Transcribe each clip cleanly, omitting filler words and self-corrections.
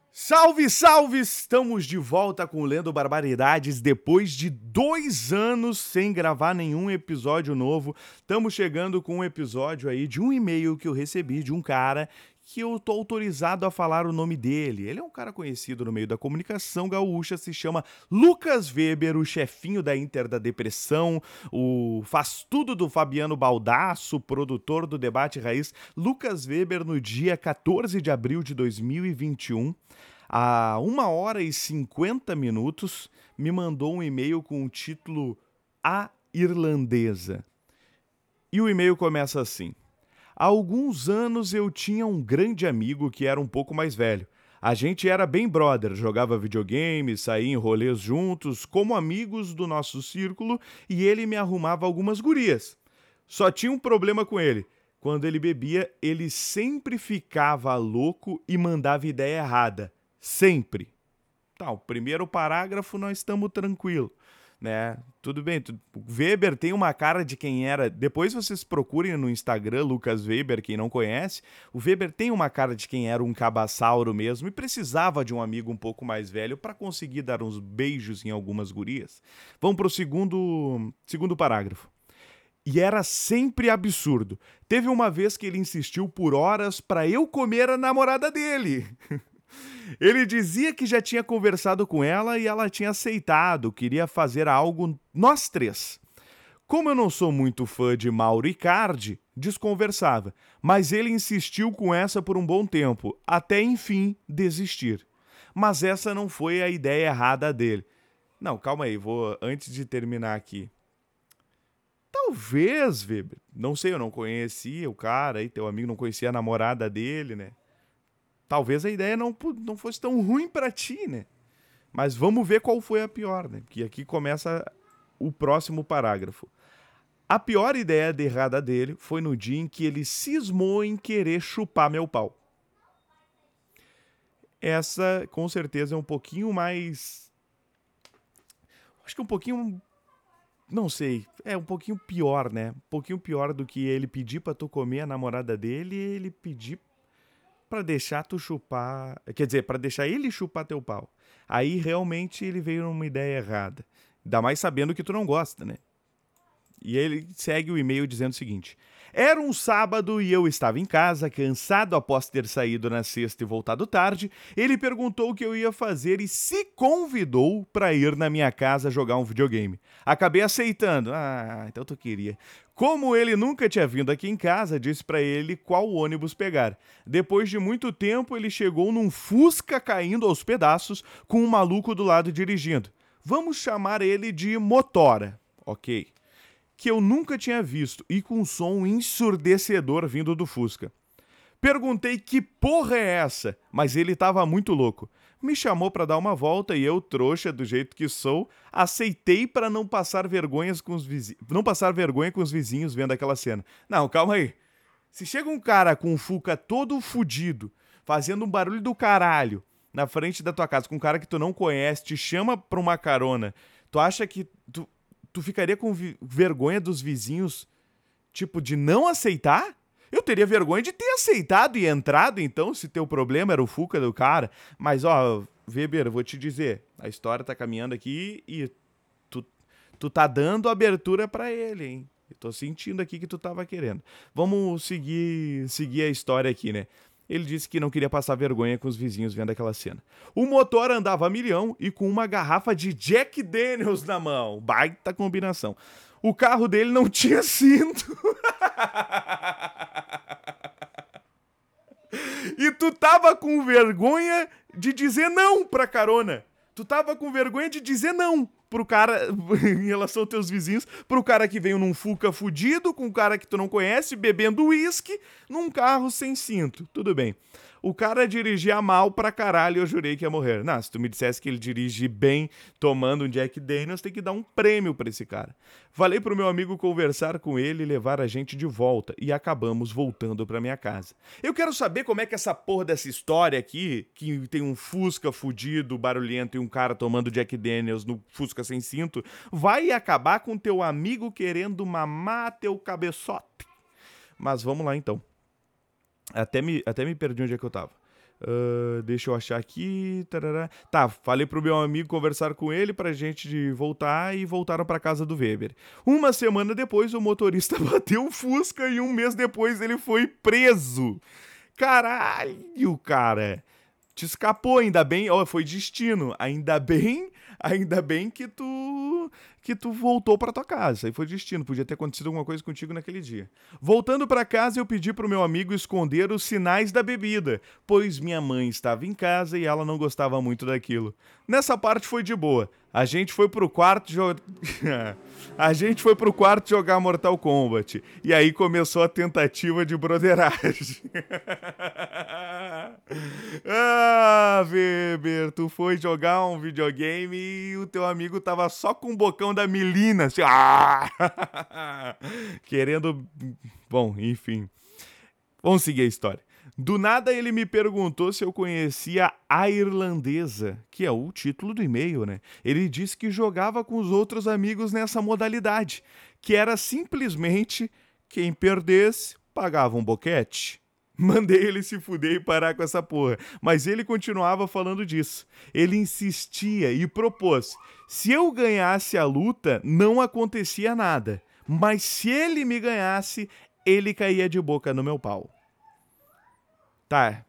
Salve, salve! Estamos de volta com o Lendo Barbaridades depois de 2 anos sem gravar nenhum episódio novo. Estamos chegando com um episódio aí de um e-mail que eu recebi de um cara que eu tô autorizado a falar o nome dele. Ele é um cara conhecido no meio da comunicação gaúcha, se chama Lucas Weber, o chefinho da Inter da Depressão, o faz tudo do Fabiano Baldasso, produtor do Debate Raiz. Lucas Weber, no dia 14 de abril de 2021, há 1h50, me mandou um e-mail com o título A Irlandesa. E o e-mail começa assim: há alguns anos eu tinha um grande amigo que era um pouco mais velho. A gente era bem brother, jogava videogame, saía em rolês juntos, como amigos do nosso círculo, e ele me arrumava algumas gurias. Só tinha um problema com ele. Quando ele bebia, ele sempre ficava louco e mandava ideia errada. Sempre. Tá, o primeiro parágrafo nós estamos tranquilo, né? Tudo bem, o Weber tem uma cara de quem era. Depois vocês procurem no Instagram Lucas Weber, quem não conhece. O Weber tem uma cara de quem era um cabaçauro mesmo e precisava de um amigo um pouco mais velho para conseguir dar uns beijos em algumas gurias. Vamos pro segundo parágrafo. E era sempre absurdo. Teve uma vez que ele insistiu por horas para eu comer a namorada dele. Ele dizia que já tinha conversado com ela e ela tinha aceitado, queria fazer algo nós três. Como eu não sou muito fã de Mauro Icardi, desconversava, mas ele insistiu com essa por um bom tempo, até enfim desistir. Mas essa não foi a ideia errada dele. Não, calma aí, vou antes de terminar aqui. Talvez, Weber, não sei, eu não conhecia o cara aí, teu amigo não conhecia a namorada dele, né? Talvez a ideia não fosse tão ruim pra ti, né? Mas vamos ver qual foi a pior, né? Porque aqui começa o próximo parágrafo. A pior ideia errada dele foi no dia em que ele cismou em querer chupar meu pau. Essa, com certeza, é um pouquinho mais... Acho que um pouquinho... Não sei, é um pouquinho pior, né? Um pouquinho pior do que ele pedir pra tu comer a namorada dele e ele pedir pra deixar tu chupar... Quer dizer, pra deixar ele chupar teu pau. Aí, realmente, ele veio numa ideia errada. Ainda mais sabendo que tu não gosta, né? E ele segue o e-mail dizendo o seguinte: era um sábado e eu estava em casa, cansado após ter saído na sexta e voltado tarde. Ele perguntou o que eu ia fazer e se convidou para ir na minha casa jogar um videogame. Acabei aceitando. Ah, então tu queria. Como ele nunca tinha vindo aqui em casa, disse para ele qual ônibus pegar. Depois de muito tempo, ele chegou num Fusca caindo aos pedaços, com um maluco do lado dirigindo. Vamos chamar ele de Motora. Ok. Que eu nunca tinha visto e com um som ensurdecedor vindo do Fusca. Perguntei que porra é essa, mas ele tava muito louco. Me chamou pra dar uma volta e eu, trouxa do jeito que sou, aceitei pra não passar vergonha com os vizinhos vendo aquela cena. Não, calma aí. Se chega um cara com um Fuca todo fudido, fazendo um barulho do caralho na frente da tua casa, com um cara que tu não conhece, te chama pra uma carona, tu acha que tu ficaria com vergonha dos vizinhos, tipo, de não aceitar? Eu teria vergonha de ter aceitado e entrado, então, se teu problema era o Fuca do cara. Mas, ó, Weber, eu vou te dizer, a história tá caminhando aqui e tu tá dando abertura pra ele, hein? Eu tô sentindo aqui que tu tava querendo. Vamos seguir a história aqui, né? Ele disse que não queria passar vergonha com os vizinhos vendo aquela cena. O motor andava a milhão e com uma garrafa de Jack Daniels na mão. Baita combinação. O carro dele não tinha cinto. E tu tava com vergonha de dizer não pra carona. Tu tava com vergonha de dizer não pro cara, em relação aos teus vizinhos, pro cara que veio num Fuca fudido, com um cara que tu não conhece, bebendo uísque, num carro sem cinto. Tudo bem. O cara dirigia mal pra caralho e eu jurei que ia morrer. Não, se tu me dissesse que ele dirige bem tomando um Jack Daniels, tem que dar um prêmio pra esse cara. Falei pro meu amigo conversar com ele e levar a gente de volta. E acabamos voltando pra minha casa. Eu quero saber como é que essa porra dessa história aqui, que tem um Fusca fudido, barulhento e um cara tomando Jack Daniels no Fusca sem cinto, vai acabar com teu amigo querendo mamar teu cabeçote. Mas vamos lá então. Até me perdi onde é que eu tava. Deixa eu achar aqui. Tarará. Tá, falei pro meu amigo conversar com ele pra gente voltar e voltaram pra casa do Weber. Uma semana depois, o motorista bateu o Fusca e um mês depois ele foi preso. Caralho, cara. Te escapou, ainda bem. Ó, foi destino. Ainda bem que tu voltou pra tua casa. Aí foi destino. Podia ter acontecido alguma coisa contigo naquele dia. Voltando pra casa, eu pedi pro meu amigo esconder os sinais da bebida, pois minha mãe estava em casa e ela não gostava muito daquilo. Nessa parte foi de boa. A gente foi pro quarto A gente foi pro quarto jogar Mortal Kombat. E aí começou a tentativa de broderagem. Ah, Weber, tu foi jogar um videogame e o teu amigo tava só com o bocão da Melina, assim, querendo... Bom, enfim. Vamos seguir a história. Do nada ele me perguntou se eu conhecia a irlandesa, que é o título do e-mail, né? Ele disse que jogava com os outros amigos nessa modalidade, que era simplesmente quem perdesse pagava um boquete. Mandei ele se fuder e parar com essa porra, mas ele continuava falando disso. Ele insistia e propôs: se eu ganhasse a luta, não acontecia nada, mas se ele me ganhasse, ele caía de boca no meu pau. Tá,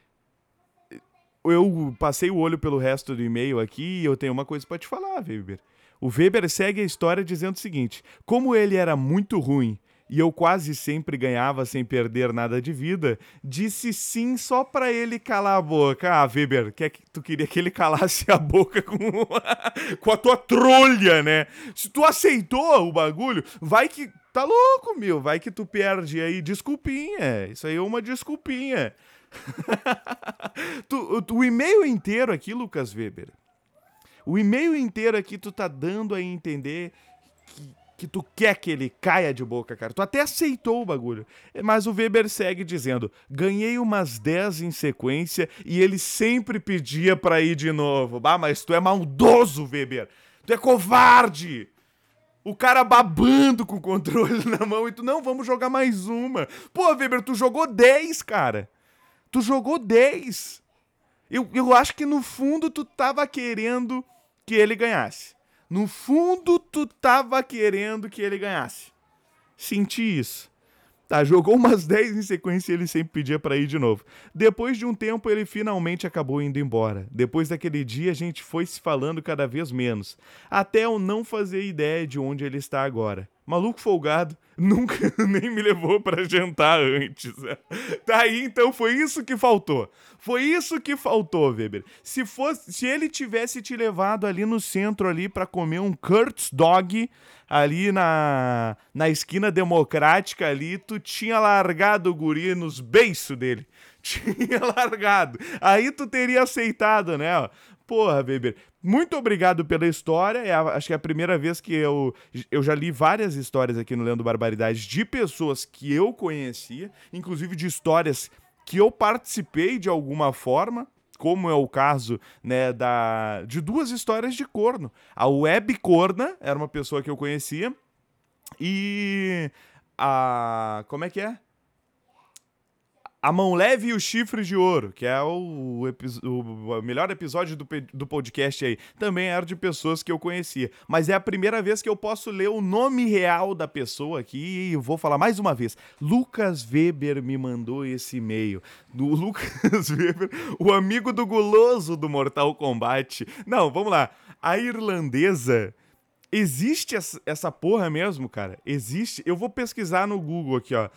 eu passei o olho pelo resto do e-mail aqui e eu tenho uma coisa pra te falar, Weber. O Weber segue a história dizendo o seguinte: como ele era muito ruim e eu quase sempre ganhava sem perder nada de vida, disse sim só pra ele calar a boca. Ah, Weber, tu queria que ele calasse a boca com, com a tua trolha, né? Se tu aceitou o bagulho, vai que... Tá louco, meu. Vai que tu perde aí. Desculpinha. Isso aí é uma desculpinha. O e-mail inteiro aqui, Lucas Weber, o e-mail inteiro aqui tu tá dando a entender que tu quer que ele caia de boca, cara. Tu até aceitou o bagulho. Mas o Weber segue dizendo: ganhei umas 10 em sequência e ele sempre pedia pra ir de novo. Bah, mas tu é maldoso, Weber. Tu é covarde. O cara babando com o controle na mão e tu, não, vamos jogar mais uma. Pô, Weber, tu jogou 10, cara. Tu jogou 10. Eu acho que no fundo tu tava querendo que ele ganhasse. No fundo tu tava querendo que ele ganhasse. Senti isso. Tá, jogou umas 10 em sequência e ele sempre pedia pra ir de novo. Depois de um tempo ele finalmente acabou indo embora. Depois daquele dia a gente foi se falando cada vez menos. Até eu não fazer ideia de onde ele está agora. Maluco folgado, nunca nem me levou pra jantar antes. Tá aí, então foi isso que faltou. Foi isso que faltou, Weber. Se ele tivesse te levado ali no centro ali pra comer um Kurt's Dog ali na esquina democrática ali, tu tinha largado o guri nos beiços dele. Tinha largado. Aí tu teria aceitado, né? Porra, Weber, muito obrigado pela história. Acho que é a primeira vez que eu já li várias histórias aqui no Lendo Barbaridades de pessoas que eu conhecia, inclusive de histórias que eu participei de alguma forma, como é o caso, né, de duas histórias de corno. A Web Corna era uma pessoa que eu conhecia e como é que é? A Mão Leve e o Chifre de Ouro, que é o melhor episódio do podcast aí, também era de pessoas que eu conhecia. Mas é a primeira vez que eu posso ler o nome real da pessoa aqui e vou falar mais uma vez. Lucas Weber me mandou esse e-mail. Do Lucas Weber, o amigo do guloso do Mortal Kombat. Não, vamos lá. A irlandesa... Existe essa porra mesmo, cara? Existe? Eu vou pesquisar no Google aqui, ó.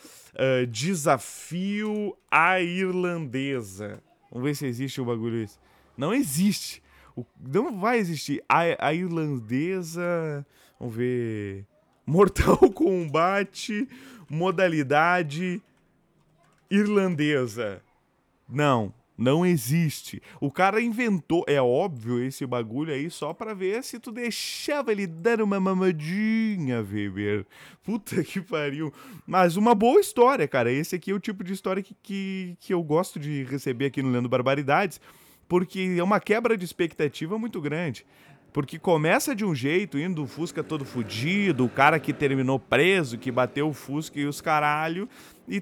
Desafio à irlandesa. Vamos ver se existe o bagulho isso. Não existe. Não vai existir. A irlandesa... Vamos ver... Mortal Kombat, modalidade irlandesa. Não existe. O cara inventou, é óbvio, esse bagulho aí só pra ver se tu deixava ele dar uma mamadinha, Weber. Puta que pariu. Mas uma boa história, cara. Esse aqui é o tipo de história que eu gosto de receber aqui no Lendo Barbaridades, porque é uma quebra de expectativa muito grande. Porque começa de um jeito, indo o Fusca todo fudido, o cara que terminou preso, que bateu o Fusca e os caralho, e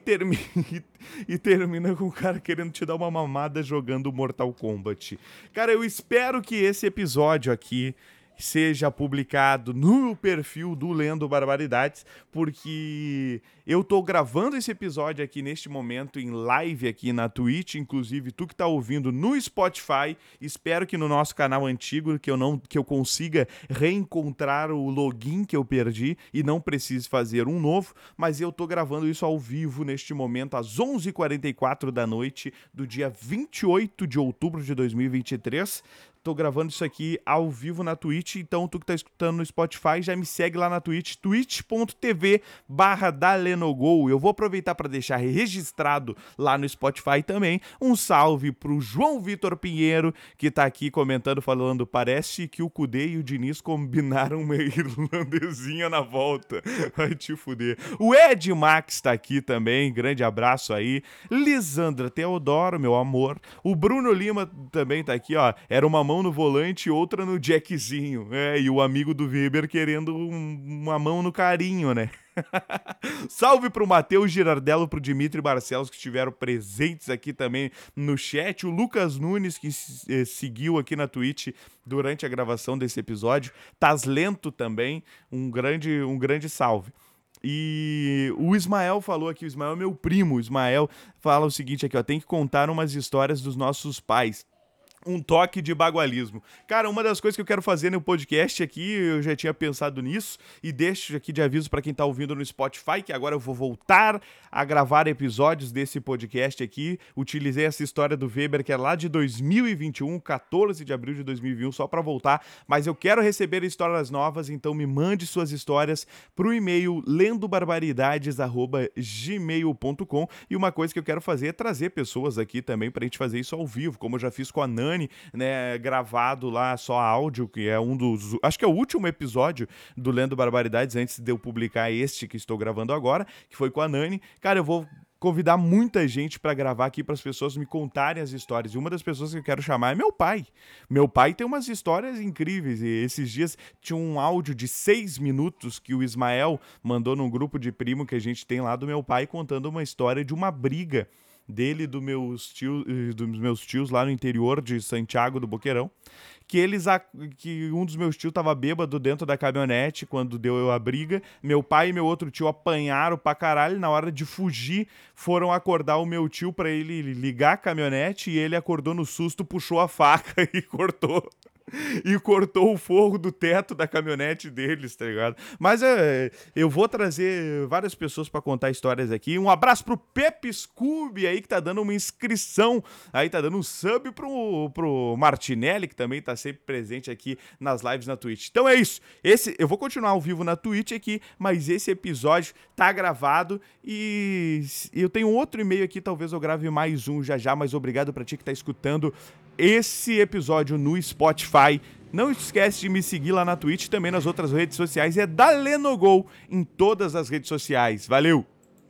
termina com o cara querendo te dar uma mamada jogando Mortal Kombat. Cara, eu espero que esse episódio aqui seja publicado no perfil do Lendo Barbaridades, porque eu tô gravando esse episódio aqui neste momento em live aqui na Twitch, inclusive tu que tá ouvindo no Spotify, espero que no nosso canal antigo que eu consiga reencontrar o login que eu perdi e não precise fazer um novo, mas eu tô gravando isso ao vivo neste momento às 11h44 da noite do dia 28 de outubro de 2023. Tô gravando isso aqui ao vivo na Twitch, então tu que tá escutando no Spotify já me segue lá na Twitch, twitch.tv/dalenogol. Eu vou aproveitar para deixar registrado lá no Spotify também um salve pro João Vitor Pinheiro, que tá aqui comentando, falando, parece que o Kudê e o Diniz combinaram uma irlandesinha na volta. Vai te fuder. O Ed Max tá aqui também, grande abraço aí. Lisandra Teodoro, meu amor. O Bruno Lima também tá aqui, ó, era uma mão no volante e outra no jackzinho. E o amigo do Weber querendo uma mão no carinho, né? Salve pro Matheus Girardello, pro Dimitri Barcelos, que estiveram presentes aqui também no chat. O Lucas Nunes, que seguiu aqui na Twitch durante a gravação desse episódio. Taslento também, um grande salve. E o Ismael falou aqui, o Ismael é meu primo. O Ismael fala o seguinte aqui, ó, tem que contar umas histórias dos nossos pais. Um toque de bagualismo. Cara, uma das coisas que eu quero fazer no podcast aqui, eu já tinha pensado nisso, e deixo aqui de aviso pra quem tá ouvindo no Spotify, que agora eu vou voltar a gravar episódios desse podcast aqui. Utilizei essa história do Weber, que é lá de 2021, 14 de abril de 2021, só pra voltar, mas eu quero receber histórias novas, então me mande suas histórias pro e-mail lendobarbaridades@gmail.com. E uma coisa que eu quero fazer é trazer pessoas aqui também pra gente fazer isso ao vivo, como eu já fiz com a Nani, né, gravado lá só áudio, que é acho que é o último episódio do Lendo Barbaridades antes de eu publicar este que estou gravando agora, que foi com a Nani. Cara, eu vou convidar muita gente para gravar aqui, para as pessoas me contarem as histórias. E uma das pessoas que eu quero chamar é meu pai. Meu pai tem umas histórias incríveis. E esses dias tinha um áudio de 6 minutos que o Ismael mandou num grupo de primo que a gente tem lá do meu pai, contando uma história de uma briga dele e dos meus tios lá no interior de Santiago do Boqueirão, que um dos meus tios tava bêbado dentro da caminhonete quando deu a briga. Meu pai e meu outro tio apanharam pra caralho. Na hora de fugir, foram acordar o meu tio pra ele ligar a caminhonete, e ele acordou no susto, puxou a faca e cortou o forro do teto da caminhonete deles, tá ligado? Mas eu vou trazer várias pessoas pra contar histórias aqui. Um abraço pro Pepe Scooby aí, que tá dando uma inscrição, aí tá dando um sub pro Martinelli, que também tá sempre presente aqui nas lives na Twitch. Então é isso, eu vou continuar ao vivo na Twitch aqui, mas esse episódio tá gravado e eu tenho outro e-mail aqui, talvez eu grave mais um já, mas obrigado pra ti que tá escutando esse episódio no Spotify. Não esquece de me seguir lá na Twitch e também nas outras redes sociais. É Dalenogol em todas as redes sociais. Valeu!